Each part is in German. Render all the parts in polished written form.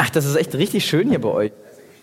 das ist echt richtig schön hier bei euch.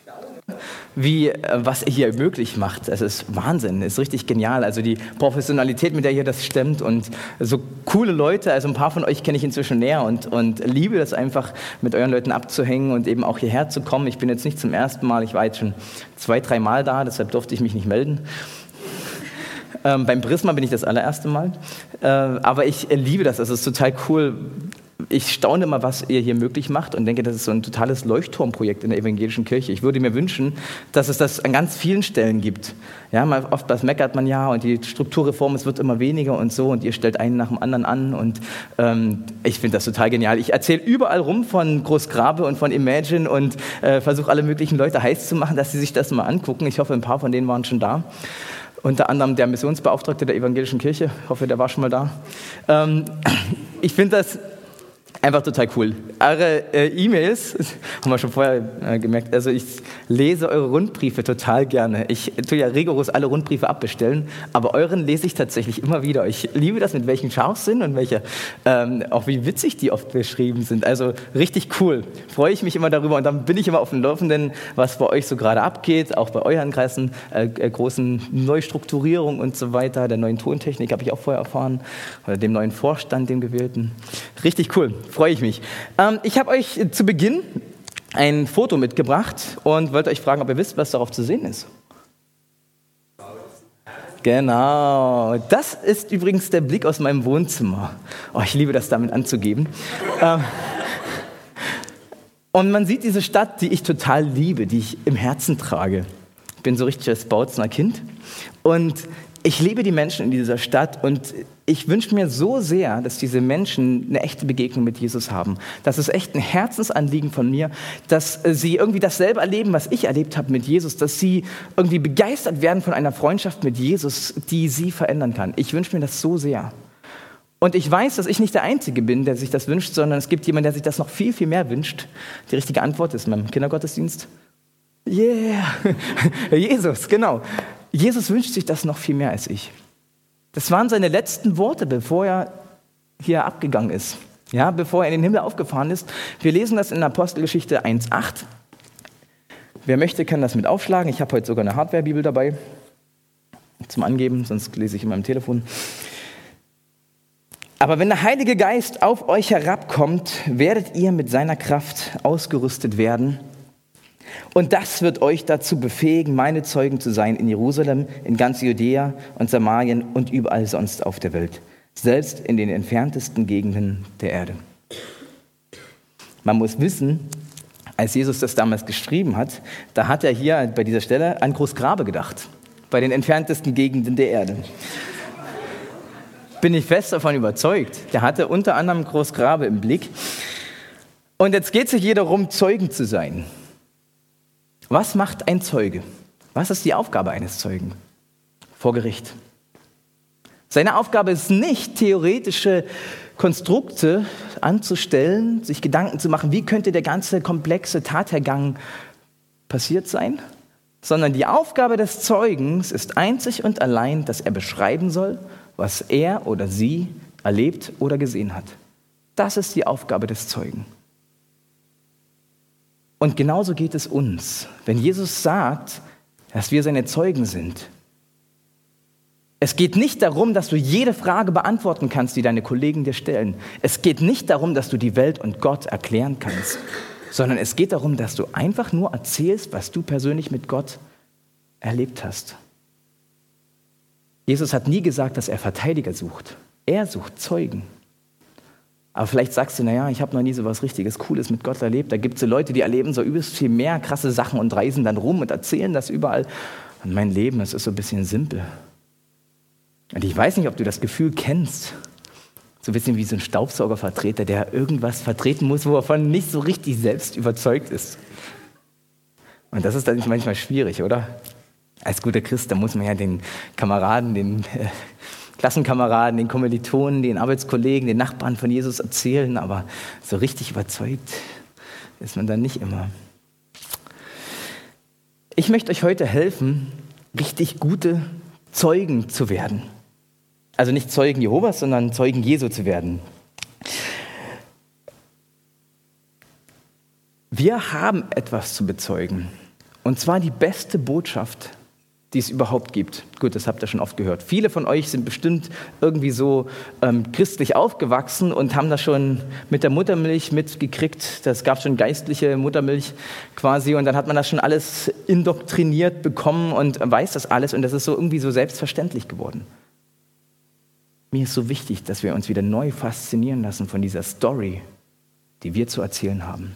Was ihr hier möglich macht. Es ist Wahnsinn, ist richtig genial. Also die Professionalität, mit der ihr das stemmt und so coole Leute, also ein paar von euch kenne ich inzwischen näher und liebe das einfach, mit euren Leuten abzuhängen und eben auch hierher zu kommen. Ich bin jetzt nicht zum ersten Mal, ich war jetzt schon 2-3 Mal da, deshalb durfte ich mich nicht melden. Beim Prisma bin ich das allererste Mal. Aber ich liebe das, es ist total cool. Ich staune immer, was ihr hier möglich macht und denke, das ist so ein totales Leuchtturmprojekt in der evangelischen Kirche. Ich würde mir wünschen, dass es das an ganz vielen Stellen gibt. Ja, oft meckert man ja und die Strukturreform, es wird immer weniger und so und ihr stellt einen nach dem anderen an und ich finde das total genial. Ich erzähle überall rum von Großgrabe und von Imagine und versuche alle möglichen Leute heiß zu machen, dass sie sich das mal angucken. Ich hoffe, ein paar von denen waren schon da. Unter anderem der Missionsbeauftragte der evangelischen Kirche. Ich hoffe, der war schon mal da. Ich finde das einfach total cool. Eure E-Mails, haben wir schon vorher gemerkt, also ich lese eure Rundbriefe total gerne. Ich tue ja rigoros alle Rundbriefe abbestellen, aber euren lese ich tatsächlich immer wieder. Ich liebe das, mit welchen Scharfsinn und auch wie witzig die oft beschrieben sind. Also richtig cool. Freue ich mich immer darüber und dann bin ich immer auf dem Laufenden, was bei euch so gerade abgeht, auch bei euren Kreisen, großen Neustrukturierung und so weiter, der neuen Tontechnik habe ich auch vorher erfahren, oder dem neuen Vorstand, dem gewählten. Richtig cool. Freue ich mich. Ich habe euch zu Beginn ein Foto mitgebracht und wollte euch fragen, ob ihr wisst, was darauf zu sehen ist. Genau. Das ist übrigens der Blick aus meinem Wohnzimmer. Oh, ich liebe das, damit anzugeben. Und man sieht diese Stadt, die ich total liebe, die ich im Herzen trage. Ich bin so richtig das Bautzener Kind und ich liebe die Menschen in dieser Stadt und ich wünsche mir so sehr, dass diese Menschen eine echte Begegnung mit Jesus haben. Das ist echt ein Herzensanliegen von mir, dass sie irgendwie dasselbe erleben, was ich erlebt habe mit Jesus, dass sie irgendwie begeistert werden von einer Freundschaft mit Jesus, die sie verändern kann. Ich wünsche mir das so sehr. Und ich weiß, dass ich nicht der Einzige bin, der sich das wünscht, sondern es gibt jemanden, der sich das noch viel, viel mehr wünscht. Die richtige Antwort ist in meinem Kindergottesdienst. Yeah, Jesus, genau. Jesus wünscht sich das noch viel mehr als ich. Das waren seine letzten Worte, bevor er hier abgegangen ist, ja, bevor er in den Himmel aufgefahren ist. Wir lesen das in Apostelgeschichte 1,8. Wer möchte, kann das mit aufschlagen. Ich habe heute sogar eine Hardware-Bibel dabei zum Angeben, sonst lese ich in meinem Telefon. Aber wenn der Heilige Geist auf euch herabkommt, werdet ihr mit seiner Kraft ausgerüstet werden. Und das wird euch dazu befähigen, meine Zeugen zu sein in Jerusalem, in ganz Judäa und Samarien und überall sonst auf der Welt, selbst in den entferntesten Gegenden der Erde. Man muss wissen, als Jesus das damals geschrieben hat, da hat er hier bei dieser Stelle an Großgrabe gedacht, bei den entferntesten Gegenden der Erde. Bin ich fest davon überzeugt. Der hatte unter anderem Großgrabe im Blick. Und jetzt geht sich hier darum, Zeugen zu sein. Was macht ein Zeuge? Was ist die Aufgabe eines Zeugen vor Gericht? Seine Aufgabe ist nicht, theoretische Konstrukte anzustellen, sich Gedanken zu machen, wie könnte der ganze komplexe Tathergang passiert sein, sondern die Aufgabe des Zeugens ist einzig und allein, dass er beschreiben soll, was er oder sie erlebt oder gesehen hat. Das ist die Aufgabe des Zeugen. Und genauso geht es uns. Wenn Jesus sagt, dass wir seine Zeugen sind, es geht nicht darum, dass du jede Frage beantworten kannst, die deine Kollegen dir stellen. Es geht nicht darum, dass du die Welt und Gott erklären kannst, sondern es geht darum, dass du einfach nur erzählst, was du persönlich mit Gott erlebt hast. Jesus hat nie gesagt, dass er Verteidiger sucht. Er sucht Zeugen. Aber vielleicht sagst du, naja, ich habe noch nie so was richtiges Cooles mit Gott erlebt. Da gibt es so Leute, die erleben so übelst viel mehr krasse Sachen und reisen dann rum und erzählen das überall. Und mein Leben, das ist so ein bisschen simpel. Und ich weiß nicht, ob du das Gefühl kennst. So ein bisschen wie so ein Staubsaugervertreter, der irgendwas vertreten muss, wo er von nicht so richtig selbst überzeugt ist. Und das ist dann manchmal schwierig, oder? Als guter Christ, da muss man ja den Kameraden, den Klassenkameraden, den Kommilitonen, den Arbeitskollegen, den Nachbarn von Jesus erzählen, aber so richtig überzeugt ist man dann nicht immer. Ich möchte euch heute helfen, richtig gute Zeugen zu werden. Also nicht Zeugen Jehovas, sondern Zeugen Jesu zu werden. Wir haben etwas zu bezeugen. Und zwar die beste Botschaft, die es überhaupt gibt. Gut, das habt ihr schon oft gehört. Viele von euch sind bestimmt irgendwie so christlich aufgewachsen und haben das schon mit der Muttermilch mitgekriegt. Das gab schon geistliche Muttermilch quasi und dann hat man das schon alles indoktriniert bekommen und weiß das alles und das ist so irgendwie so selbstverständlich geworden. Mir ist so wichtig, dass wir uns wieder neu faszinieren lassen von dieser Story, die wir zu erzählen haben.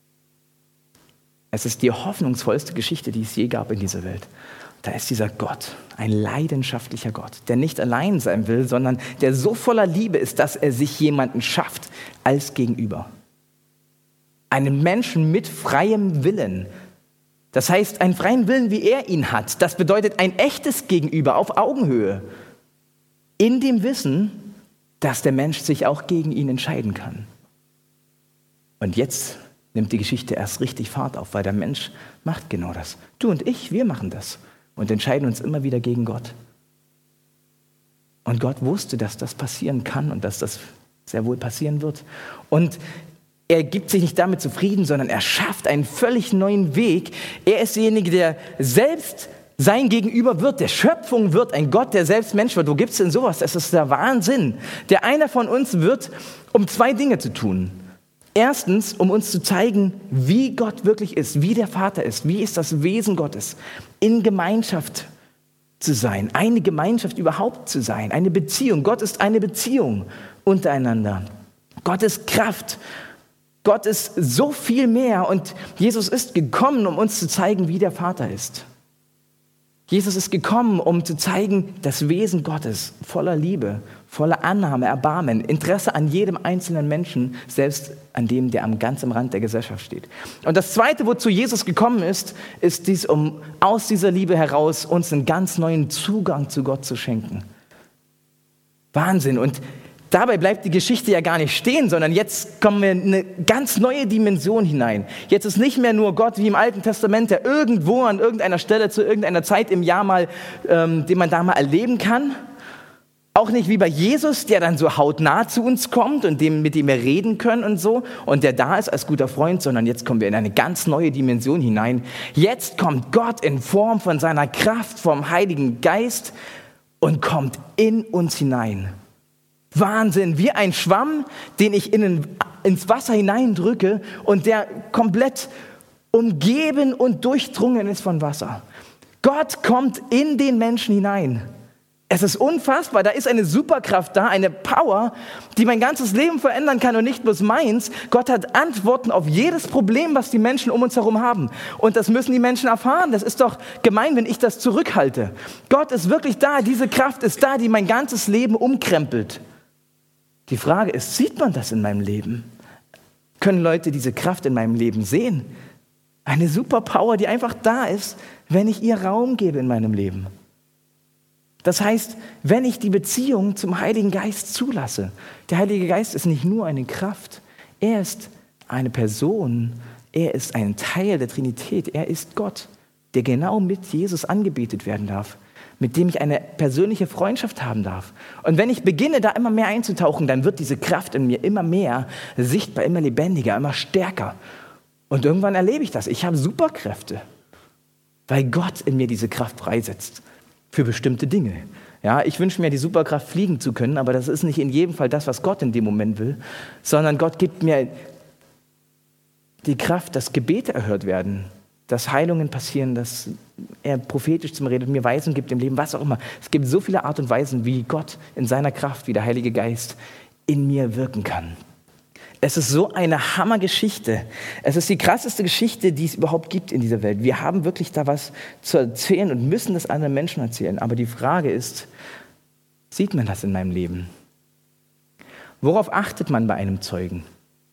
Es ist die hoffnungsvollste Geschichte, die es je gab in dieser Welt. Da ist dieser Gott, ein leidenschaftlicher Gott, der nicht allein sein will, sondern der so voller Liebe ist, dass er sich jemanden schafft als Gegenüber. Einen Menschen mit freiem Willen. Das heißt, einen freien Willen, wie er ihn hat. Das bedeutet ein echtes Gegenüber auf Augenhöhe. In dem Wissen, dass der Mensch sich auch gegen ihn entscheiden kann. Und jetzt nimmt die Geschichte erst richtig Fahrt auf, weil der Mensch macht genau das. Du und ich, wir machen das. Und entscheiden uns immer wieder gegen Gott. Und Gott wusste, dass das passieren kann und dass das sehr wohl passieren wird. Und er gibt sich nicht damit zufrieden, sondern er schafft einen völlig neuen Weg. Er ist derjenige, der selbst sein Gegenüber wird, der Schöpfung wird, ein Gott, der selbst Mensch wird. Wo gibt es denn sowas? Das ist der Wahnsinn. Der einer von uns wird, um zwei Dinge zu tun. Erstens, um uns zu zeigen, wie Gott wirklich ist, wie der Vater ist, wie ist das Wesen Gottes, in Gemeinschaft zu sein, eine Gemeinschaft überhaupt zu sein, eine Beziehung. Gott ist eine Beziehung untereinander. Gott ist Kraft. Gott ist so viel mehr und Jesus ist gekommen, um uns zu zeigen, wie der Vater ist. Jesus ist gekommen, um zu zeigen, das Wesen Gottes voller Liebe, voller Annahme, Erbarmen, Interesse an jedem einzelnen Menschen, selbst an dem, der ganz am Rand der Gesellschaft steht. Und das Zweite, wozu Jesus gekommen ist, ist dies, um aus dieser Liebe heraus uns einen ganz neuen Zugang zu Gott zu schenken. Wahnsinn. Und dabei bleibt die Geschichte ja gar nicht stehen, sondern jetzt kommen wir in eine ganz neue Dimension hinein. Jetzt ist nicht mehr nur Gott wie im Alten Testament, der irgendwo an irgendeiner Stelle zu irgendeiner Zeit im Jahr mal, den man da mal erleben kann. Auch nicht wie bei Jesus, der dann so hautnah zu uns kommt und mit dem wir reden können und so und der da ist als guter Freund, sondern jetzt kommen wir in eine ganz neue Dimension hinein. Jetzt kommt Gott in Form von seiner Kraft, vom Heiligen Geist und kommt in uns hinein. Wahnsinn, wie ein Schwamm, den ich ins Wasser hineindrücke und der komplett umgeben und durchdrungen ist von Wasser. Gott kommt in den Menschen hinein. Es ist unfassbar, da ist eine Superkraft da, eine Power, die mein ganzes Leben verändern kann und nicht bloß meins. Gott hat Antworten auf jedes Problem, was die Menschen um uns herum haben. Und das müssen die Menschen erfahren. Das ist doch gemein, wenn ich das zurückhalte. Gott ist wirklich da, diese Kraft ist da, die mein ganzes Leben umkrempelt. Die Frage ist, sieht man das in meinem Leben? Können Leute diese Kraft in meinem Leben sehen? Eine Superpower, die einfach da ist, wenn ich ihr Raum gebe in meinem Leben. Das heißt, wenn ich die Beziehung zum Heiligen Geist zulasse. Der Heilige Geist ist nicht nur eine Kraft, er ist eine Person, er ist ein Teil der Trinität, er ist Gott, der genau mit Jesus angebetet werden darf, mit dem ich eine persönliche Freundschaft haben darf. Und wenn ich beginne, da immer mehr einzutauchen, dann wird diese Kraft in mir immer mehr sichtbar, immer lebendiger, immer stärker. Und irgendwann erlebe ich das. Ich habe Superkräfte, weil Gott in mir diese Kraft freisetzt für bestimmte Dinge. Ja, ich wünsche mir die Superkraft, fliegen zu können, aber das ist nicht in jedem Fall das, was Gott in dem Moment will, sondern Gott gibt mir die Kraft, dass Gebete erhört werden, dass Heilungen passieren, dass er prophetisch zu mir redet, mir Weisungen gibt im Leben, was auch immer. Es gibt so viele Art und Weisen, wie Gott in seiner Kraft, wie der Heilige Geist in mir wirken kann. Es ist so eine Hammergeschichte. Es ist die krasseste Geschichte, die es überhaupt gibt in dieser Welt. Wir haben wirklich da was zu erzählen und müssen das anderen Menschen erzählen. Aber die Frage ist, sieht man das in meinem Leben? Worauf achtet man bei einem Zeugen?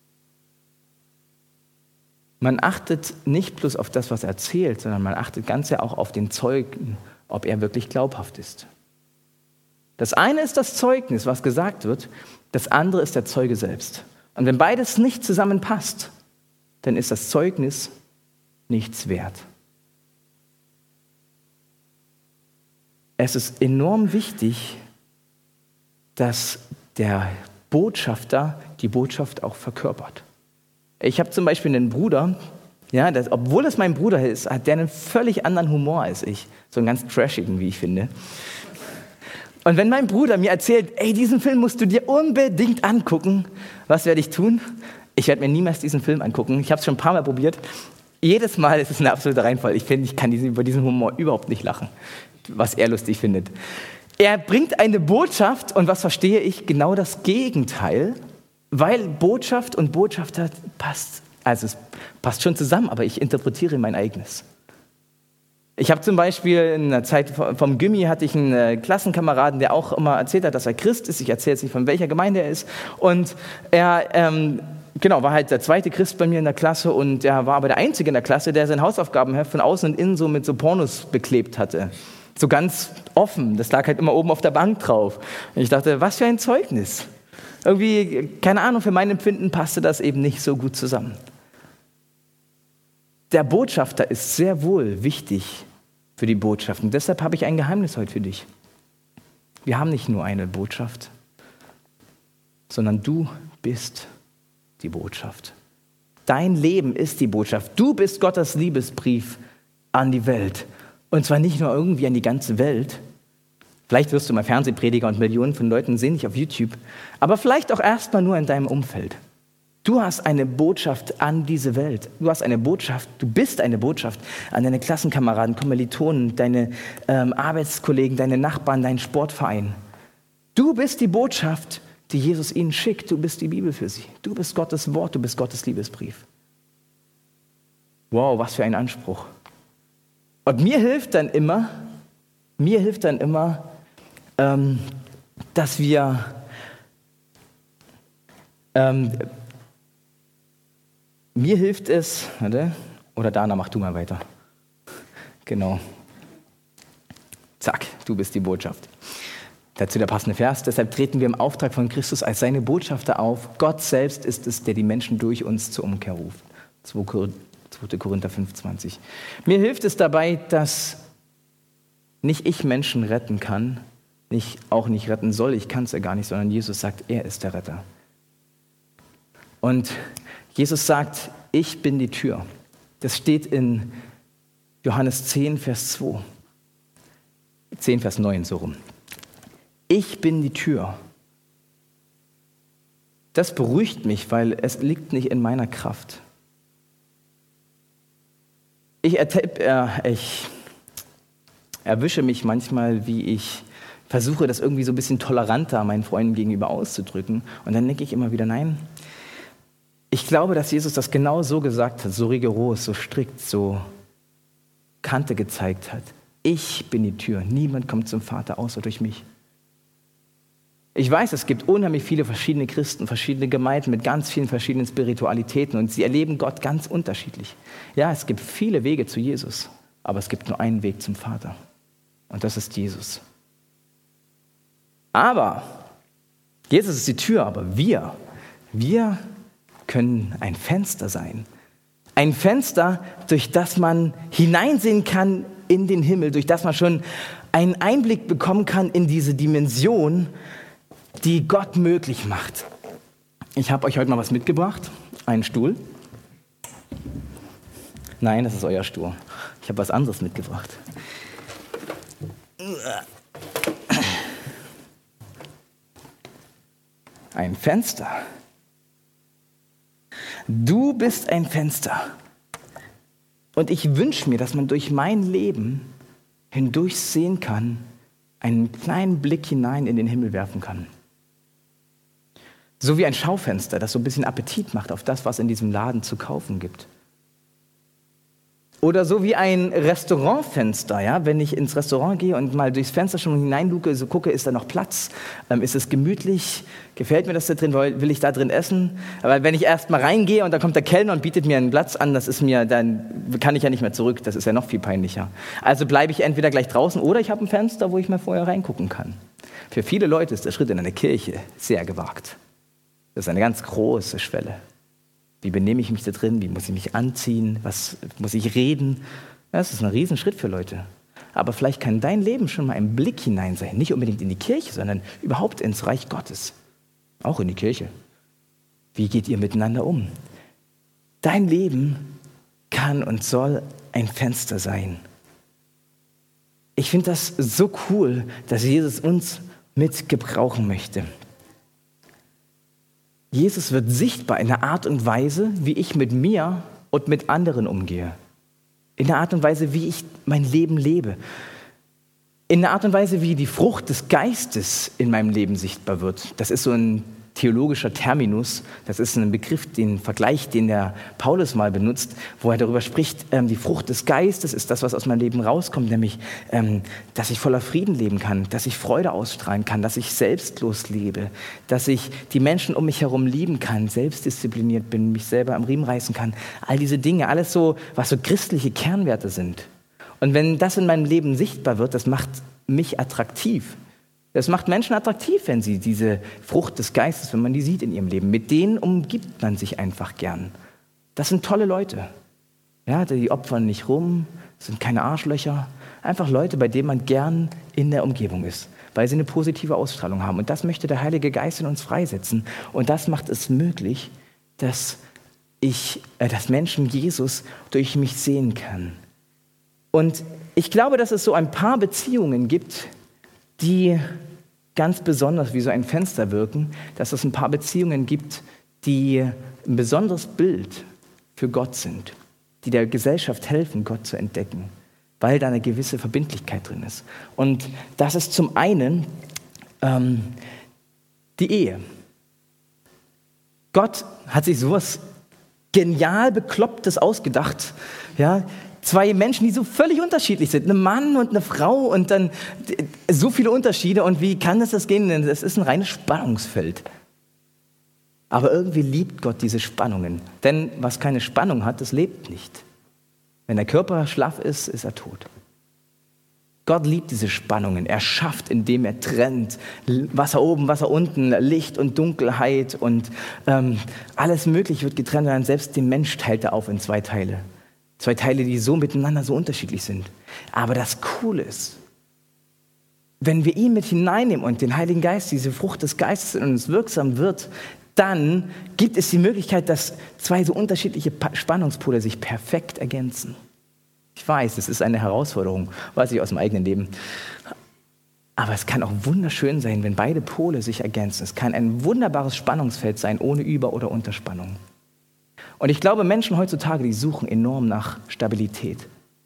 Man achtet nicht bloß auf das, was er erzählt, sondern man achtet ganz ja auch auf den Zeugen, ob er wirklich glaubhaft ist. Das eine ist das Zeugnis, was gesagt wird, das andere ist der Zeuge selbst. Und wenn beides nicht zusammenpasst, dann ist das Zeugnis nichts wert. Es ist enorm wichtig, dass der Botschafter die Botschaft auch verkörpert. Ich habe zum Beispiel einen Bruder, Ja, obwohl es mein Bruder ist, hat der einen völlig anderen Humor als ich. So einen ganz trashigen, wie ich finde. Und wenn mein Bruder mir erzählt, ey, diesen Film musst du dir unbedingt angucken, was werde ich tun? Ich werde mir niemals diesen Film angucken. Ich habe es schon ein paar Mal probiert. Jedes Mal ist es ein absoluter Reinfall. Ich finde, ich kann über diesen Humor überhaupt nicht lachen, was er lustig findet. Er bringt eine Botschaft und was verstehe ich? Genau das Gegenteil, weil Botschaft und Botschafter passt. Also es passt schon zusammen, aber ich interpretiere mein eigenes. Ich habe zum Beispiel in der Zeit vom Gymi hatte ich einen Klassenkameraden, der auch immer erzählt hat, dass er Christ ist. Ich erzähle jetzt nicht, von welcher Gemeinde er ist. Und er war halt der zweite Christ bei mir in der Klasse und er war aber der Einzige in der Klasse, der sein Hausaufgabenheft von außen und innen so mit so Pornos beklebt hatte. So ganz offen. Das lag halt immer oben auf der Bank drauf. Und ich dachte, was für ein Zeugnis. Irgendwie, keine Ahnung, für mein Empfinden passte das eben nicht so gut zusammen. Der Botschafter ist sehr wohl wichtig für die Botschaft. Und deshalb habe ich ein Geheimnis heute für dich. Wir haben nicht nur eine Botschaft, sondern du bist die Botschaft. Dein Leben ist die Botschaft. Du bist Gottes Liebesbrief an die Welt. Und zwar nicht nur irgendwie an die ganze Welt. Vielleicht wirst du mal Fernsehprediger und Millionen von Leuten sehen dich auf YouTube. Aber vielleicht auch erstmal nur in deinem Umfeld. Du hast eine Botschaft an diese Welt. Du hast eine Botschaft, du bist eine Botschaft an deine Klassenkameraden, Kommilitonen, deine Arbeitskollegen, deine Nachbarn, deinen Sportverein. Du bist die Botschaft, die Jesus ihnen schickt. Du bist die Bibel für sie. Du bist Gottes Wort, du bist Gottes Liebesbrief. Wow, was für ein Anspruch. Und mir hilft dann immer, dass wir mir hilft es, oder Dana, mach du mal weiter. Genau. Zack, du bist die Botschaft. Dazu der passende Vers. Deshalb treten wir im Auftrag von Christus als seine Botschafter auf. Gott selbst ist es, der die Menschen durch uns zur Umkehr ruft. 2. Korinther 5,20. Mir hilft es dabei, dass nicht ich Menschen retten kann, auch nicht retten soll, ich kann es ja gar nicht, sondern Jesus sagt, er ist der Retter. Und Jesus sagt, ich bin die Tür. Das steht in Johannes 10, Vers 2. 10, Vers 9, so rum. Ich bin die Tür. Das beruhigt mich, weil es liegt nicht in meiner Kraft. Ich erwische mich manchmal, wie ich versuche, das irgendwie so ein bisschen toleranter meinen Freunden gegenüber auszudrücken. Und dann denke ich immer wieder, nein, ich glaube, dass Jesus das genau so gesagt hat, so rigoros, so strikt, so Kante gezeigt hat. Ich bin die Tür. Niemand kommt zum Vater außer durch mich. Ich weiß, es gibt unheimlich viele verschiedene Christen, verschiedene Gemeinden mit ganz vielen verschiedenen Spiritualitäten und sie erleben Gott ganz unterschiedlich. Ja, es gibt viele Wege zu Jesus, aber es gibt nur einen Weg zum Vater und das ist Jesus. Aber Jesus ist die Tür, aber wir können ein Fenster sein. Ein Fenster, durch das man hineinsehen kann in den Himmel, durch das man schon einen Einblick bekommen kann in diese Dimension, die Gott möglich macht. Ich habe euch heute mal was mitgebracht, einen Stuhl. Nein, das ist euer Stuhl. Ich habe was anderes mitgebracht. Ein Fenster. Du bist ein Fenster. Und ich wünsche mir, dass man durch mein Leben hindurch sehen kann, einen kleinen Blick hinein in den Himmel werfen kann. So wie ein Schaufenster, das so ein bisschen Appetit macht auf das, was in diesem Laden zu kaufen gibt. Oder so wie ein Restaurantfenster, ja? Wenn ich ins Restaurant gehe und mal durchs Fenster schon hineinluke, so gucke, ist da noch Platz? Ist es gemütlich? Gefällt mir das da drin? Will ich da drin essen? Aber wenn ich erst mal reingehe und da kommt der Kellner und bietet mir einen Platz an, dann kann ich ja nicht mehr zurück. Das ist ja noch viel peinlicher. Also bleibe ich entweder gleich draußen oder ich habe ein Fenster, wo ich mal vorher reingucken kann. Für viele Leute ist der Schritt in eine Kirche sehr gewagt. Das ist eine ganz große Schwelle. Wie benehme ich mich da drin? Wie muss ich mich anziehen? Was muss ich reden? Das ist ein Riesenschritt für Leute. Aber vielleicht kann dein Leben schon mal ein Blick hinein sein. Nicht unbedingt in die Kirche, sondern überhaupt ins Reich Gottes. Auch in die Kirche. Wie geht ihr miteinander um? Dein Leben kann und soll ein Fenster sein. Ich finde das so cool, dass Jesus uns mit gebrauchen möchte. Jesus wird sichtbar in der Art und Weise, wie ich mit mir und mit anderen umgehe. In der Art und Weise, wie ich mein Leben lebe. In der Art und Weise, wie die Frucht des Geistes in meinem Leben sichtbar wird. Das ist so ein theologischer Terminus. Das ist ein Begriff, den Vergleich, den der Paulus mal benutzt, wo er darüber spricht, die Frucht des Geistes ist das, was aus meinem Leben rauskommt, nämlich, dass ich voller Frieden leben kann, dass ich Freude ausstrahlen kann, dass ich selbstlos lebe, dass ich die Menschen um mich herum lieben kann, selbstdiszipliniert bin, mich selber am Riemen reißen kann. All diese Dinge, alles so, was so christliche Kernwerte sind. Und wenn das in meinem Leben sichtbar wird, das macht mich attraktiv. Das macht Menschen attraktiv, wenn sie diese Frucht des Geistes, wenn man die sieht in ihrem Leben. Mit denen umgibt man sich einfach gern. Das sind tolle Leute. Ja, die opfern nicht rum, sind keine Arschlöcher. Einfach Leute, bei denen man gern in der Umgebung ist, weil sie eine positive Ausstrahlung haben. Und das möchte der Heilige Geist in uns freisetzen. Und das macht es möglich, dass Menschen Jesus durch mich sehen kann. Und ich glaube, dass es so ein paar Beziehungen gibt, die ganz besonders wie so ein Fenster wirken, dass es ein paar Beziehungen gibt, die ein besonderes Bild für Gott sind, die der Gesellschaft helfen, Gott zu entdecken, weil da eine gewisse Verbindlichkeit drin ist. Und das ist zum einen die Ehe. Gott hat sich sowas genial Beklopptes ausgedacht, ja. Zwei Menschen, die so völlig unterschiedlich sind. Ein Mann und eine Frau und dann so viele Unterschiede. Und wie kann das gehen? Das ist ein reines Spannungsfeld. Aber irgendwie liebt Gott diese Spannungen. Denn was keine Spannung hat, das lebt nicht. Wenn der Körper schlaff ist, ist er tot. Gott liebt diese Spannungen. Er schafft, indem er trennt. Wasser oben, Wasser unten, Licht und Dunkelheit und alles Mögliche wird getrennt. Und selbst den Mensch teilt er auf in zwei Teile. Zwei Teile, die so miteinander so unterschiedlich sind. Aber das Coole ist, wenn wir ihn mit hineinnehmen und den Heiligen Geist, diese Frucht des Geistes in uns wirksam wird, dann gibt es die Möglichkeit, dass zwei so unterschiedliche Spannungspole sich perfekt ergänzen. Ich weiß, es ist eine Herausforderung, weiß ich aus dem eigenen Leben. Aber es kann auch wunderschön sein, wenn beide Pole sich ergänzen. Es kann ein wunderbares Spannungsfeld sein, ohne Über- oder Unterspannung. Und ich glaube, Menschen heutzutage, die suchen enorm nach Stabilität.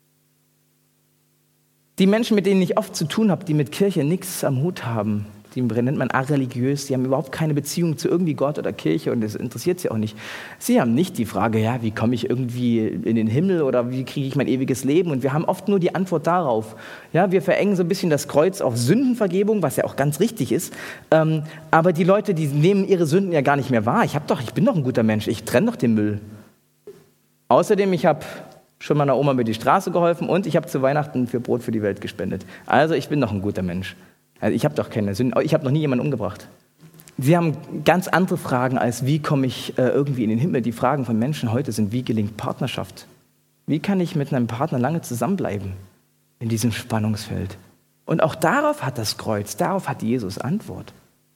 Die Menschen, mit denen ich oft zu tun habe, die mit Kirche nichts am Hut haben, die nennt man areligiös, die haben überhaupt keine Beziehung zu irgendwie Gott oder Kirche und das interessiert sie auch nicht. Sie haben nicht die Frage, ja, wie komme ich irgendwie in den Himmel oder wie kriege ich mein ewiges Leben? Und wir haben oft nur die Antwort darauf. Ja, wir verengen so ein bisschen das Kreuz auf Sündenvergebung, was ja auch ganz richtig ist. Aber die Leute, die nehmen ihre Sünden ja gar nicht mehr wahr. Ich bin doch ein guter Mensch, ich trenne doch den Müll. Außerdem, ich habe schon meiner Oma über die Straße geholfen und ich habe zu Weihnachten für Brot für die Welt gespendet. Also ich bin doch ein guter Mensch. Also ich habe doch keine Sünden, ich habe noch nie jemanden umgebracht. Sie haben ganz andere Fragen als, wie komme ich irgendwie in den Himmel? Die Fragen von Menschen heute sind, wie gelingt Partnerschaft? Wie kann ich mit einem Partner lange zusammenbleiben in diesem Spannungsfeld? Und auch darauf hat das Kreuz, darauf hat Jesus Antwort.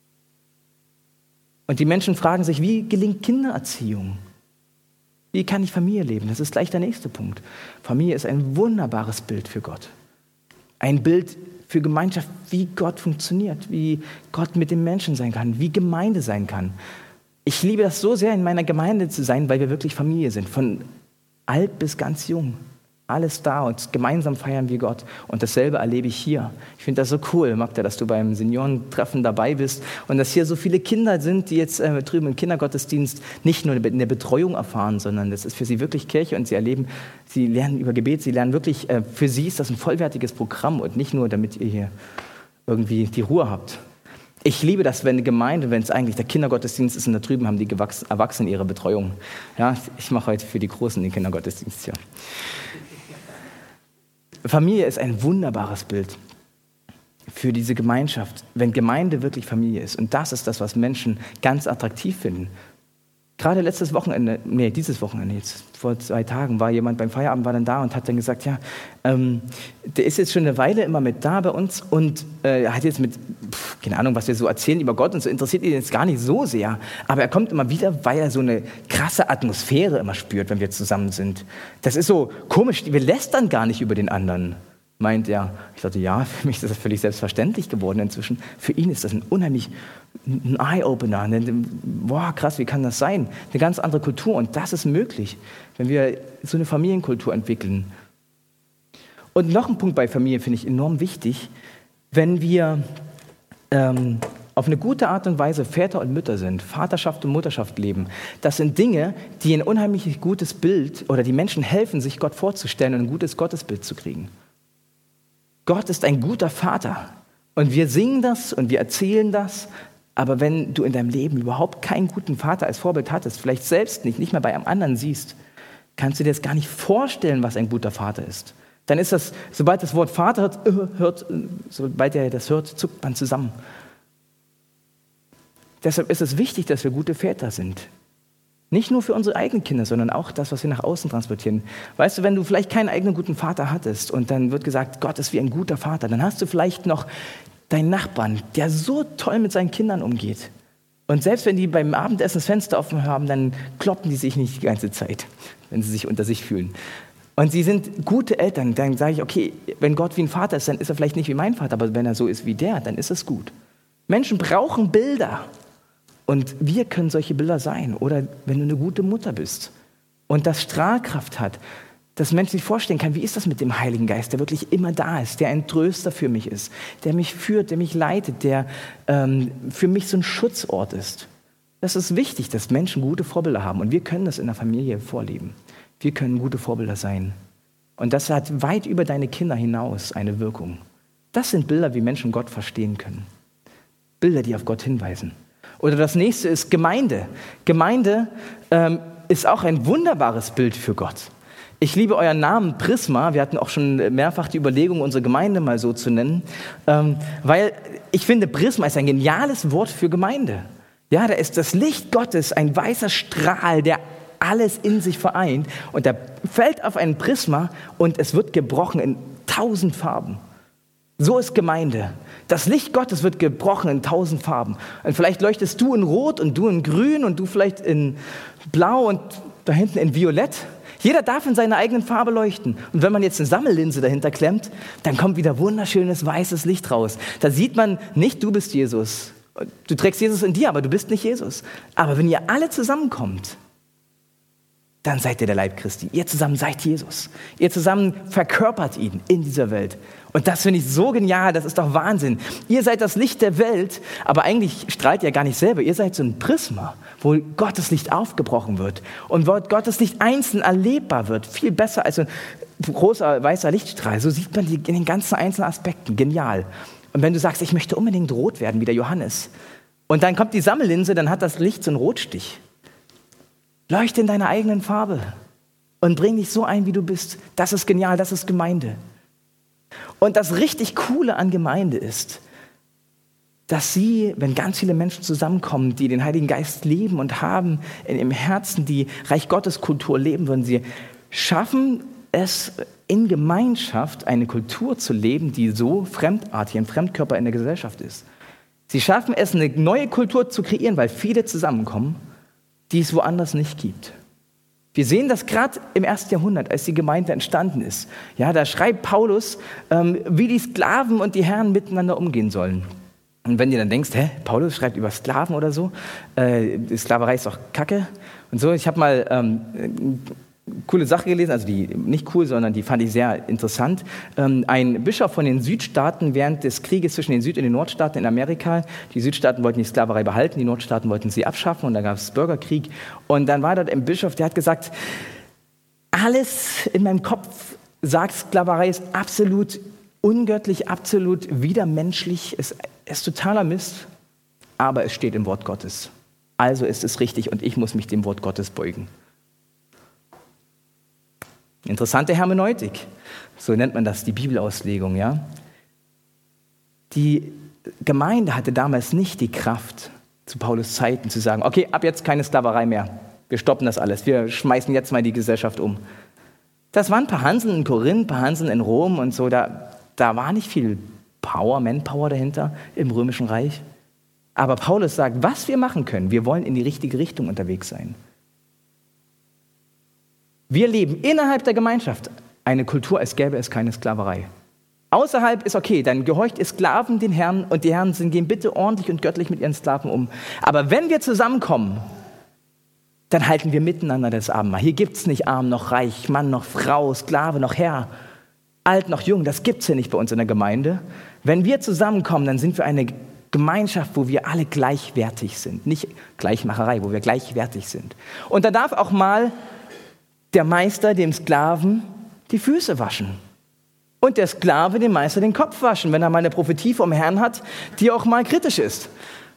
Und die Menschen fragen sich, wie gelingt Kindererziehung? Wie kann ich Familie leben? Das ist gleich der nächste Punkt. Familie ist ein wunderbares Bild für Gott. Ein Bild für Gemeinschaft, wie Gott funktioniert, wie Gott mit den Menschen sein kann, wie Gemeinde sein kann. Ich liebe das so sehr, in meiner Gemeinde zu sein, weil wir wirklich Familie sind, von alt bis ganz jung. Alles da und gemeinsam feiern wir Gott. Und dasselbe erlebe ich hier. Ich finde das so cool, Magda, dass du beim Seniorentreffen dabei bist und dass hier so viele Kinder sind, die jetzt drüben im Kindergottesdienst nicht nur in der Betreuung erfahren, sondern das ist für sie wirklich Kirche und sie lernen über Gebet, sie lernen wirklich, für sie ist das ein vollwertiges Programm und nicht nur, damit ihr hier irgendwie die Ruhe habt. Ich liebe das, wenn eine Gemeinde, wenn es eigentlich der Kindergottesdienst ist und da drüben haben die Erwachsenen ihre Betreuung. Ja, ich mache heute für die Großen den Kindergottesdienst hier. Familie ist ein wunderbares Bild für diese Gemeinschaft, wenn Gemeinde wirklich Familie ist. Und das ist das, was Menschen ganz attraktiv finden. Gerade dieses Wochenende jetzt, vor 2 Tagen, war jemand beim Feierabend, war dann da und hat dann gesagt, ja, der ist jetzt schon eine Weile immer mit da bei uns und hat jetzt keine Ahnung, was wir so erzählen über Gott und so, interessiert ihn jetzt gar nicht so sehr, aber er kommt immer wieder, weil er so eine krasse Atmosphäre immer spürt, wenn wir zusammen sind. Das ist so komisch, wir lästern gar nicht über den anderen, meint er. Ich dachte, ja, für mich ist das völlig selbstverständlich geworden inzwischen. Für ihn ist das ein Eye-Opener. Boah, krass, wie kann das sein? Eine ganz andere Kultur und das ist möglich, wenn wir so eine Familienkultur entwickeln. Und noch ein Punkt bei Familie finde ich enorm wichtig, wenn wir auf eine gute Art und Weise Väter und Mütter sind, Vaterschaft und Mutterschaft leben. Das sind Dinge, die ein unheimlich gutes Bild oder die Menschen helfen, sich Gott vorzustellen und ein gutes Gottesbild zu kriegen. Gott ist ein guter Vater und wir singen das und wir erzählen das, aber wenn du in deinem Leben überhaupt keinen guten Vater als Vorbild hattest, vielleicht selbst nicht mal bei einem anderen siehst, kannst du dir das gar nicht vorstellen, was ein guter Vater ist. Dann ist das, sobald das Wort Vater sobald er das hört, zuckt man zusammen. Deshalb ist es wichtig, dass wir gute Väter sind. Nicht nur für unsere eigenen Kinder, sondern auch das, was wir nach außen transportieren. Weißt du, wenn du vielleicht keinen eigenen guten Vater hattest und dann wird gesagt, Gott ist wie ein guter Vater, dann hast du vielleicht noch deinen Nachbarn, der so toll mit seinen Kindern umgeht. Und selbst wenn die beim Abendessen das Fenster offen haben, dann kloppen die sich nicht die ganze Zeit, wenn sie sich unter sich fühlen. Und sie sind gute Eltern. Dann sage ich, okay, wenn Gott wie ein Vater ist, dann ist er vielleicht nicht wie mein Vater, aber wenn er so ist wie der, dann ist es gut. Menschen brauchen Bilder. Und wir können solche Bilder sein. Oder wenn du eine gute Mutter bist und das Strahlkraft hat, dass Menschen sich vorstellen kann, wie ist das mit dem Heiligen Geist, der wirklich immer da ist, der ein Tröster für mich ist, der mich führt, der mich leitet, der für mich so ein Schutzort ist. Das ist wichtig, dass Menschen gute Vorbilder haben. Und wir können das in der Familie vorleben. Wir können gute Vorbilder sein. Und das hat weit über deine Kinder hinaus eine Wirkung. Das sind Bilder, wie Menschen Gott verstehen können. Bilder, die auf Gott hinweisen. Oder das nächste ist Gemeinde. Gemeinde ist auch ein wunderbares Bild für Gott. Ich liebe euren Namen Prisma. Wir hatten auch schon mehrfach die Überlegung, unsere Gemeinde mal so zu nennen. Weil ich finde, Prisma ist ein geniales Wort für Gemeinde. Ja, da ist das Licht Gottes, ein weißer Strahl, der alles in sich vereint. Und der fällt auf ein Prisma und es wird gebrochen in 1000 Farben. So ist Gemeinde. Das Licht Gottes wird gebrochen in 1000 Farben. Und vielleicht leuchtest du in Rot und du in Grün und du vielleicht in Blau und da hinten in Violett. Jeder darf in seiner eigenen Farbe leuchten. Und wenn man jetzt eine Sammellinse dahinter klemmt, dann kommt wieder wunderschönes weißes Licht raus. Da sieht man nicht, du bist Jesus. Du trägst Jesus in dir, aber du bist nicht Jesus. Aber wenn ihr alle zusammenkommt, dann seid ihr der Leib Christi. Ihr zusammen seid Jesus. Ihr zusammen verkörpert ihn in dieser Welt. Und das finde ich so genial, das ist doch Wahnsinn. Ihr seid das Licht der Welt, aber eigentlich strahlt ihr gar nicht selber. Ihr seid so ein Prisma, wo Gottes Licht aufgebrochen wird und wo Gottes Licht einzeln erlebbar wird. Viel besser als ein großer weißer Lichtstrahl. So sieht man die in den ganzen einzelnen Aspekten. Genial. Und wenn du sagst, ich möchte unbedingt rot werden, wie der Johannes, und dann kommt die Sammellinse, dann hat das Licht so einen Rotstich. Leuchte in deiner eigenen Farbe und bring dich so ein, wie du bist. Das ist genial, das ist Gemeinde. Und das richtig Coole an Gemeinde ist, dass sie, wenn ganz viele Menschen zusammenkommen, die den Heiligen Geist leben und haben, im Herzen die Reich Gottes Kultur leben würden, sie schaffen es in Gemeinschaft eine Kultur zu leben, die so fremdartig, ein Fremdkörper in der Gesellschaft ist. Sie schaffen es, eine neue Kultur zu kreieren, weil viele zusammenkommen, die es woanders nicht gibt. Wir sehen das gerade im 1. Jahrhundert, als die Gemeinde entstanden ist. Ja, da schreibt Paulus, wie die Sklaven und die Herren miteinander umgehen sollen. Und wenn du dann denkst, Paulus schreibt über Sklaven oder so, die Sklaverei ist doch Kacke und so. Ich habe mal coole Sache gelesen, also die nicht cool, sondern die fand ich sehr interessant. Ein Bischof von den Südstaaten während des Krieges zwischen den Süd- und den Nordstaaten in Amerika. Die Südstaaten wollten die Sklaverei behalten, die Nordstaaten wollten sie abschaffen und da gab es Bürgerkrieg. Und dann war dort ein Bischof, der hat gesagt, alles in meinem Kopf sagt, Sklaverei ist absolut ungöttlich, absolut widermenschlich, es ist totaler Mist, aber es steht im Wort Gottes. Also ist es richtig und ich muss mich dem Wort Gottes beugen. Interessante Hermeneutik, so nennt man das, die Bibelauslegung, ja. Die Gemeinde hatte damals nicht die Kraft, zu Paulus Zeiten, zu sagen, okay, ab jetzt keine Sklaverei mehr. Wir stoppen das alles. Wir schmeißen jetzt mal die Gesellschaft um. Das waren ein paar Hanseln in Korinth, ein paar Hanseln in Rom und so. Da war nicht viel Manpower dahinter im Römischen Reich. Aber Paulus sagt, was wir machen können, wir wollen in die richtige Richtung unterwegs sein. Wir leben innerhalb der Gemeinschaft eine Kultur, als gäbe es keine Sklaverei. Außerhalb ist okay, dann gehorcht ihr Sklaven den Herrn und die Herren gehen bitte ordentlich und göttlich mit ihren Sklaven um. Aber wenn wir zusammenkommen, dann halten wir miteinander das Abendmahl. Hier gibt es nicht arm noch reich, Mann noch Frau, Sklave noch Herr, alt noch jung, das gibt es hier nicht bei uns in der Gemeinde. Wenn wir zusammenkommen, dann sind wir eine Gemeinschaft, wo wir alle gleichwertig sind. Nicht Gleichmacherei, wo wir gleichwertig sind. Und da darf auch mal der Meister dem Sklaven die Füße waschen. Und der Sklave dem Meister den Kopf waschen, wenn er mal eine Prophetie vom Herrn hat, die auch mal kritisch ist.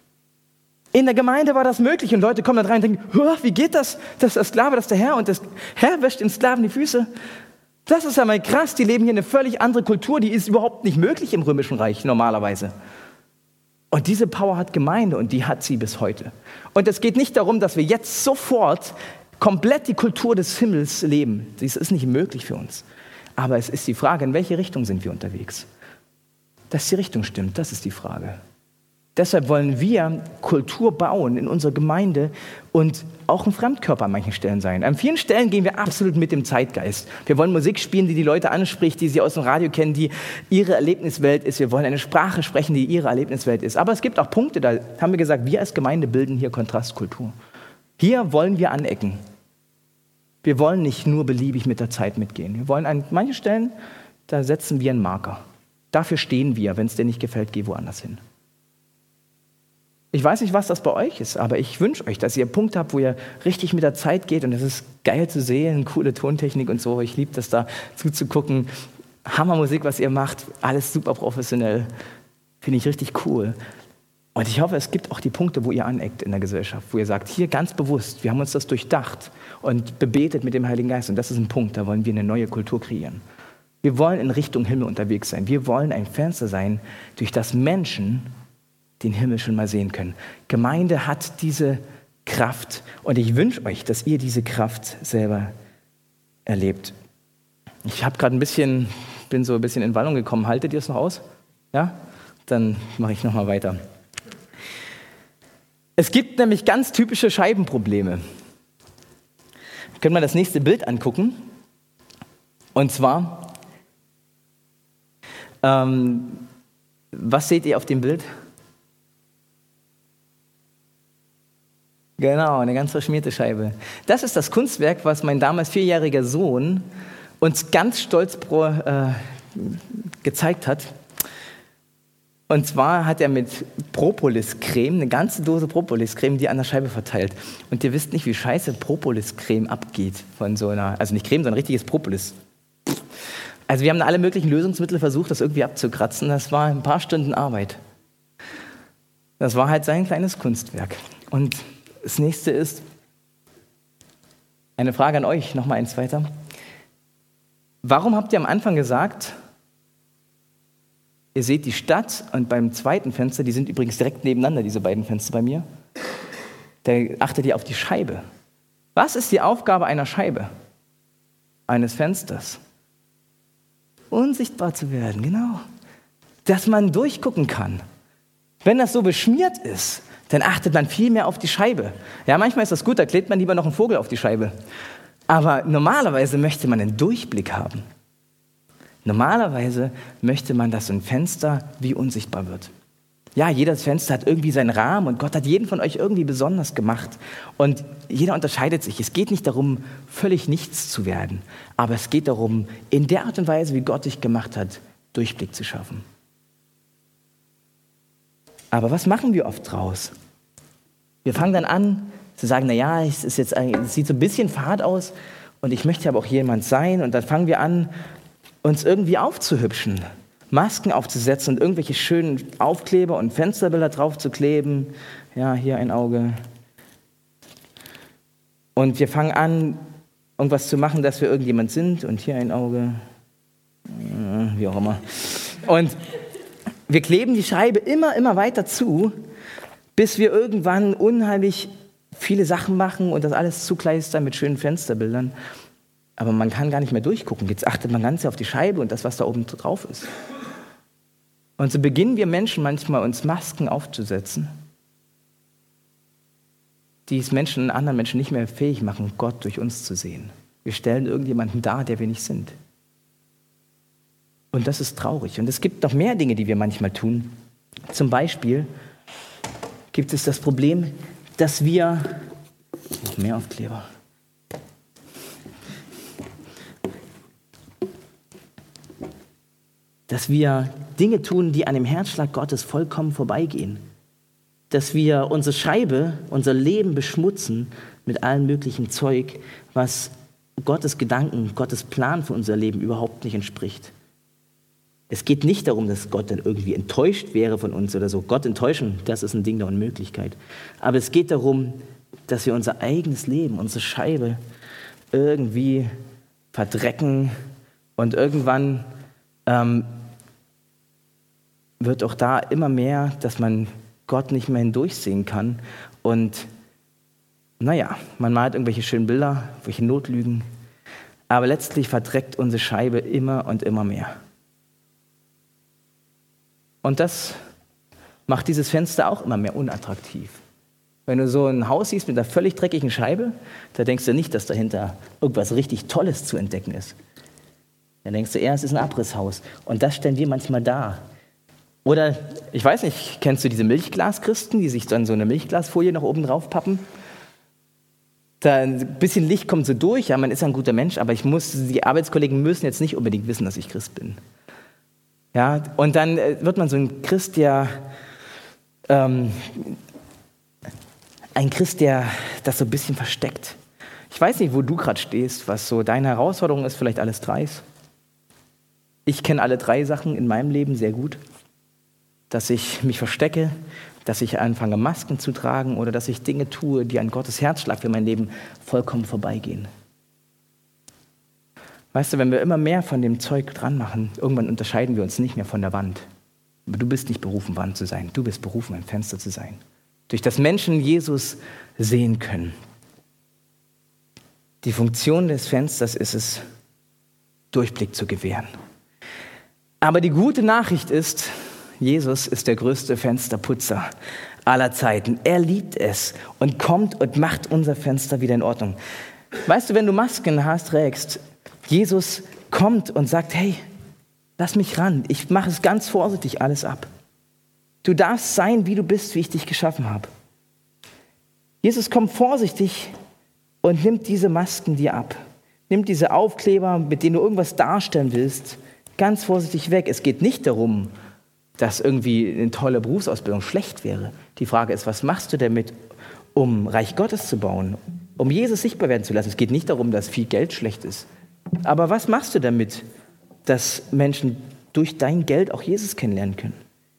In der Gemeinde war das möglich und Leute kommen da rein und denken, wie geht das? Das ist der Sklave, das ist der Herr und der Herr wäscht dem Sklaven die Füße. Das ist ja mal krass, die leben hier eine völlig andere Kultur, die ist überhaupt nicht möglich im Römischen Reich normalerweise. Und diese Power hat Gemeinde und die hat sie bis heute. Und es geht nicht darum, dass wir jetzt sofort komplett die Kultur des Himmels leben. Das ist nicht möglich für uns. Aber es ist die Frage, in welche Richtung sind wir unterwegs? Dass die Richtung stimmt, das ist die Frage. Deshalb wollen wir Kultur bauen in unserer Gemeinde und auch ein Fremdkörper an manchen Stellen sein. An vielen Stellen gehen wir absolut mit dem Zeitgeist. Wir wollen Musik spielen, die die Leute anspricht, die sie aus dem Radio kennen, die ihre Erlebniswelt ist. Wir wollen eine Sprache sprechen, die ihre Erlebniswelt ist. Aber es gibt auch Punkte, da haben wir gesagt, wir als Gemeinde bilden hier Kontrastkultur. Hier wollen wir anecken. Wir wollen nicht nur beliebig mit der Zeit mitgehen. Wir wollen an manchen Stellen, da setzen wir einen Marker. Dafür stehen wir. Wenn es dir nicht gefällt, geh woanders hin. Ich weiß nicht, was das bei euch ist, aber ich wünsche euch, dass ihr einen Punkt habt, wo ihr richtig mit der Zeit geht und das ist geil zu sehen, coole Tontechnik und so. Ich liebe das da zuzugucken. Hammermusik, was ihr macht, alles super professionell. Finde ich richtig cool. Und ich hoffe, es gibt auch die Punkte, wo ihr aneckt in der Gesellschaft, wo ihr sagt, hier ganz bewusst, wir haben uns das durchdacht und bebetet mit dem Heiligen Geist und das ist ein Punkt, da wollen wir eine neue Kultur kreieren. Wir wollen in Richtung Himmel unterwegs sein. Wir wollen ein Fenster sein, durch das Menschen den Himmel schon mal sehen können. Gemeinde hat diese Kraft und ich wünsche euch, dass ihr diese Kraft selber erlebt. Ich habe gerade bin so ein bisschen in Wallung gekommen. Haltet ihr es noch aus? Ja? Dann mache ich nochmal weiter. Es gibt nämlich ganz typische Scheibenprobleme. Können wir das nächste Bild angucken? Und zwar, was seht ihr auf dem Bild? Genau, eine ganz verschmierte Scheibe. Das ist das Kunstwerk, was mein damals 4-jähriger Sohn uns ganz stolz gezeigt hat. Und zwar hat er mit Propolis-Creme, eine ganze Dose Propolis-Creme, die an der Scheibe verteilt. Und ihr wisst nicht, wie scheiße Propolis-Creme abgeht von so einer, also nicht Creme, sondern richtiges Propolis. Also wir haben alle möglichen Lösungsmittel versucht, das irgendwie abzukratzen. Das war ein paar Stunden Arbeit. Das war halt sein kleines Kunstwerk. Und das nächste ist eine Frage an euch, nochmal eins weiter. Warum habt ihr am Anfang gesagt, ihr seht die Stadt und beim zweiten Fenster, die sind übrigens direkt nebeneinander, diese beiden Fenster bei mir, da achtet ihr auf die Scheibe. Was ist die Aufgabe einer Scheibe? Eines Fensters? Unsichtbar zu werden, genau. Dass man durchgucken kann. Wenn das so beschmiert ist, dann achtet man viel mehr auf die Scheibe. Ja, manchmal ist das gut, da klebt man lieber noch einen Vogel auf die Scheibe. Aber normalerweise möchte man einen Durchblick haben. Normalerweise möchte man, dass so ein Fenster wie unsichtbar wird. Ja, jedes Fenster hat irgendwie seinen Rahmen und Gott hat jeden von euch irgendwie besonders gemacht. Und jeder unterscheidet sich. Es geht nicht darum, völlig nichts zu werden. Aber es geht darum, in der Art und Weise, wie Gott dich gemacht hat, Durchblick zu schaffen. Aber was machen wir oft draus? Wir fangen dann an zu sagen, naja, es sieht so ein bisschen fad aus und ich möchte aber auch jemand sein. Und dann fangen wir an, uns irgendwie aufzuhübschen, Masken aufzusetzen und irgendwelche schönen Aufkleber und Fensterbilder drauf zu kleben. Ja, hier ein Auge. Und wir fangen an, irgendwas zu machen, dass wir irgendjemand sind. Und hier ein Auge. Wie auch immer. Und wir kleben die Scheibe immer weiter zu, bis wir irgendwann unheimlich viele Sachen machen und das alles zukleistern mit schönen Fensterbildern. Aber man kann gar nicht mehr durchgucken. Jetzt achtet man ganz auf die Scheibe und das, was da oben drauf ist. Und so beginnen wir Menschen manchmal, uns Masken aufzusetzen, die es anderen Menschen nicht mehr fähig machen, Gott durch uns zu sehen. Wir stellen irgendjemanden dar, der wir nicht sind. Und das ist traurig. Und es gibt noch mehr Dinge, die wir manchmal tun. Zum Beispiel gibt es das Problem, dass wir... Noch mehr Aufkleber. Dass wir Dinge tun, die an dem Herzschlag Gottes vollkommen vorbeigehen. Dass wir unsere Scheibe, unser Leben beschmutzen mit allem möglichen Zeug, was Gottes Gedanken, Gottes Plan für unser Leben überhaupt nicht entspricht. Es geht nicht darum, dass Gott dann irgendwie enttäuscht wäre von uns oder so. Gott enttäuschen, das ist ein Ding der Unmöglichkeit. Aber es geht darum, dass wir unser eigenes Leben, unsere Scheibe irgendwie verdrecken und irgendwann wird auch da immer mehr, dass man Gott nicht mehr hindurchsehen kann. Und man malt irgendwelche schönen Bilder, welche Notlügen. Aber letztlich verdreckt unsere Scheibe immer und immer mehr. Und das macht dieses Fenster auch immer mehr unattraktiv. Wenn du so ein Haus siehst mit einer völlig dreckigen Scheibe, da denkst du nicht, dass dahinter irgendwas richtig Tolles zu entdecken ist. Dann denkst du eher, es ist ein Abrisshaus. Und das stellen wir manchmal dar. Oder, ich weiß nicht, kennst du diese Milchglaschristen, die sich dann so eine Milchglasfolie noch oben drauf pappen? Da ein bisschen Licht kommt so durch, ja, man ist ein guter Mensch, aber die Arbeitskollegen müssen jetzt nicht unbedingt wissen, dass ich Christ bin. Ja, und dann wird man so ein Christ, der das so ein bisschen versteckt. Ich weiß nicht, wo du gerade stehst, was so deine Herausforderung ist, vielleicht alles 3. Ich kenne alle 3 Sachen in meinem Leben sehr gut. Dass ich mich verstecke, dass ich anfange, Masken zu tragen oder dass ich Dinge tue, die an Gottes Herzschlag für mein Leben vollkommen vorbeigehen. Weißt du, wenn wir immer mehr von dem Zeug dran machen, irgendwann unterscheiden wir uns nicht mehr von der Wand. Aber du bist nicht berufen, Wand zu sein. Du bist berufen, ein Fenster zu sein. Durch das Menschen Jesus sehen können. Die Funktion des Fensters ist es, Durchblick zu gewähren. Aber die gute Nachricht ist, Jesus ist der größte Fensterputzer aller Zeiten. Er liebt es und kommt und macht unser Fenster wieder in Ordnung. Weißt du, wenn du Masken trägst, Jesus kommt und sagt, hey, lass mich ran. Ich mache es ganz vorsichtig alles ab. Du darfst sein, wie du bist, wie ich dich geschaffen habe. Jesus kommt vorsichtig und nimmt diese Masken dir ab. Nimmt diese Aufkleber, mit denen du irgendwas darstellen willst, ganz vorsichtig weg. Es geht nicht darum, dass irgendwie eine tolle Berufsausbildung schlecht wäre. Die Frage ist, was machst du damit, um Reich Gottes zu bauen, um Jesus sichtbar werden zu lassen? Es geht nicht darum, dass viel Geld schlecht ist. Aber was machst du damit, dass Menschen durch dein Geld auch Jesus kennenlernen können?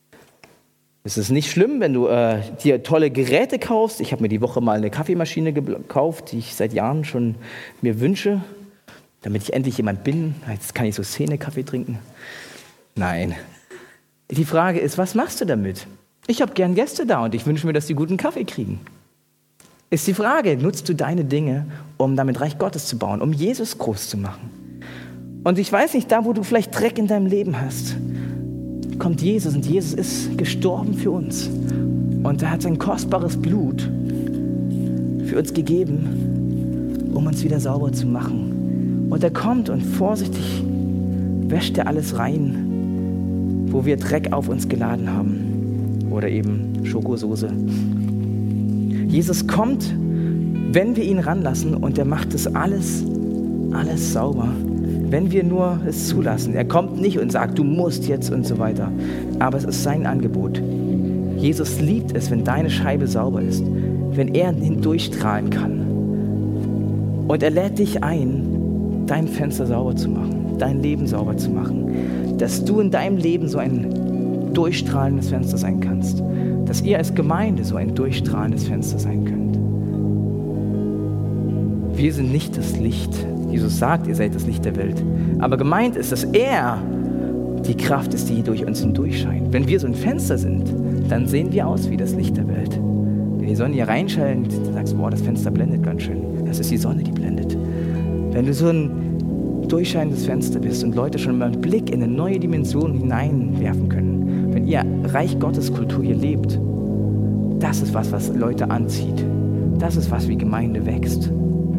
Es ist nicht schlimm, wenn du dir tolle Geräte kaufst. Ich habe mir die Woche mal eine Kaffeemaschine gekauft, die ich seit Jahren schon mir wünsche, damit ich endlich jemand bin. Jetzt kann ich so Szene-Kaffee trinken. Nein. Die Frage ist, was machst du damit? Ich habe gern Gäste da und ich wünsche mir, dass die guten Kaffee kriegen. Ist die Frage, nutzt du deine Dinge, um damit Reich Gottes zu bauen, um Jesus groß zu machen? Und ich weiß nicht, da wo du vielleicht Dreck in deinem Leben hast, kommt Jesus und Jesus ist gestorben für uns. Und er hat sein kostbares Blut für uns gegeben, um uns wieder sauber zu machen. Und er kommt und vorsichtig wäscht er alles rein, wo wir Dreck auf uns geladen haben. Oder eben Schokosoße. Jesus kommt, wenn wir ihn ranlassen und er macht das alles sauber. Wenn wir nur es zulassen. Er kommt nicht und sagt, du musst jetzt und so weiter. Aber es ist sein Angebot. Jesus liebt es, wenn deine Scheibe sauber ist. Wenn er hindurchstrahlen kann. Und er lädt dich ein, dein Fenster sauber zu machen. Dein Leben sauber zu machen. Dass du in deinem Leben so ein durchstrahlendes Fenster sein kannst. Dass ihr als Gemeinde so ein durchstrahlendes Fenster sein könnt. Wir sind nicht das Licht. Jesus sagt, ihr seid das Licht der Welt. Aber gemeint ist, dass er die Kraft ist, die durch uns hindurch scheint. Wenn wir so ein Fenster sind, dann sehen wir aus wie das Licht der Welt. Wenn die Sonne hier reinscheint, dann sagst du, boah, das Fenster blendet ganz schön. Das ist die Sonne, die blendet. Wenn du so ein durchscheinendes Fenster bist und Leute schon mal einen Blick in eine neue Dimension hineinwerfen können, wenn ihr Reich Gottes Kultur hier lebt, das ist was Leute anzieht. Das ist was, wie Gemeinde wächst.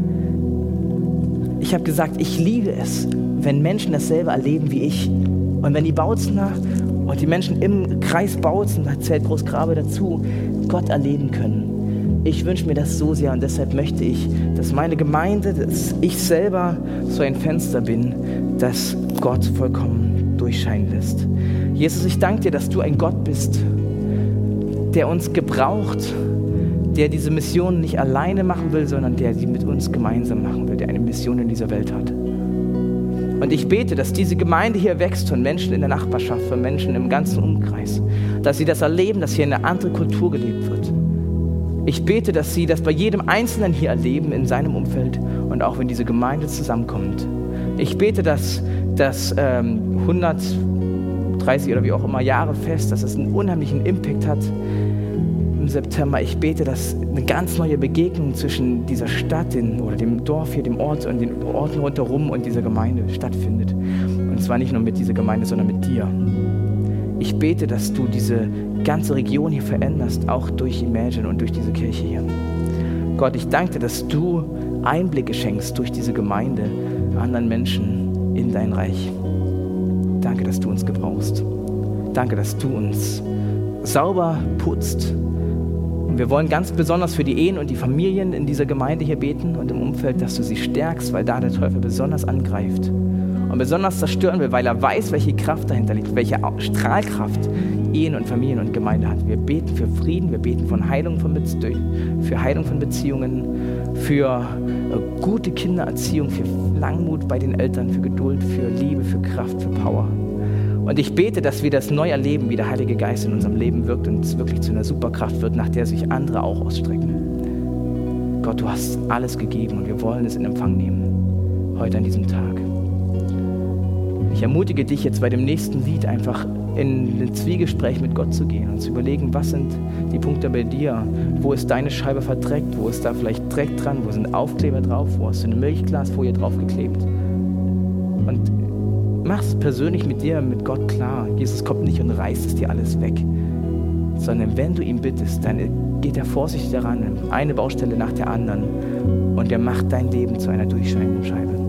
Ich habe gesagt, ich liebe es, wenn Menschen dasselbe erleben wie ich. Und wenn die Bautzener und die Menschen im Kreis Bautzen, da zählt Großgrabe dazu, Gott erleben können. Ich wünsche mir das so sehr und deshalb möchte ich, dass meine Gemeinde, dass ich selber so ein Fenster bin, das Gott vollkommen durchscheinen lässt. Jesus, ich danke dir, dass du ein Gott bist, der uns gebraucht, der diese Mission nicht alleine machen will, sondern der sie mit uns gemeinsam machen will, der eine Mission in dieser Welt hat. Und ich bete, dass diese Gemeinde hier wächst von Menschen in der Nachbarschaft, von Menschen im ganzen Umkreis, dass sie das erleben, dass hier eine andere Kultur gelebt wird. Ich bete, dass sie das bei jedem Einzelnen hier erleben in seinem Umfeld und auch wenn diese Gemeinde zusammenkommt. Ich bete, dass das 130 oder wie auch immer Jahre fest, dass es einen unheimlichen Impact hat im September. Ich bete, dass eine ganz neue Begegnung zwischen dieser Stadt oder dem Dorf hier, dem Ort und den Orten rundherum und dieser Gemeinde stattfindet. Und zwar nicht nur mit dieser Gemeinde, sondern mit dir. Ich bete, dass du diese ganze Region hier veränderst, auch durch Imagine und durch diese Kirche hier. Gott, ich danke dir, dass du Einblicke schenkst durch diese Gemeinde anderen Menschen in dein Reich. Danke, dass du uns gebrauchst. Danke, dass du uns sauber putzt. Und wir wollen ganz besonders für die Ehen und die Familien in dieser Gemeinde hier beten und im Umfeld, dass du sie stärkst, weil da der Teufel besonders angreift und besonders zerstören will, weil er weiß, welche Kraft dahinter liegt, welche Strahlkraft Ehen und Familien und Gemeinde hat. Wir beten für Frieden, wir beten für Heilung von Beziehungen, für gute Kindererziehung, für Langmut bei den Eltern, für Geduld, für Liebe, für Kraft, für Power. Und ich bete, dass wir das neu erleben, wie der Heilige Geist in unserem Leben wirkt und es wirklich zu einer Superkraft wird, nach der sich andere auch ausstrecken. Gott, du hast alles gegeben und wir wollen es in Empfang nehmen, heute an diesem Tag. Ich ermutige dich jetzt bei dem nächsten Lied einfach in ein Zwiegespräch mit Gott zu gehen und zu überlegen, was sind die Punkte bei dir, wo ist deine Scheibe verdreckt, wo ist da vielleicht Dreck dran, wo sind Aufkleber drauf, wo hast du eine Milchglasfolie draufgeklebt. Und mach's persönlich mit dir, mit Gott klar. Jesus kommt nicht und reißt es dir alles weg, sondern wenn du ihn bittest, dann geht er vorsichtig daran, eine Baustelle nach der anderen und er macht dein Leben zu einer durchscheinenden Scheibe.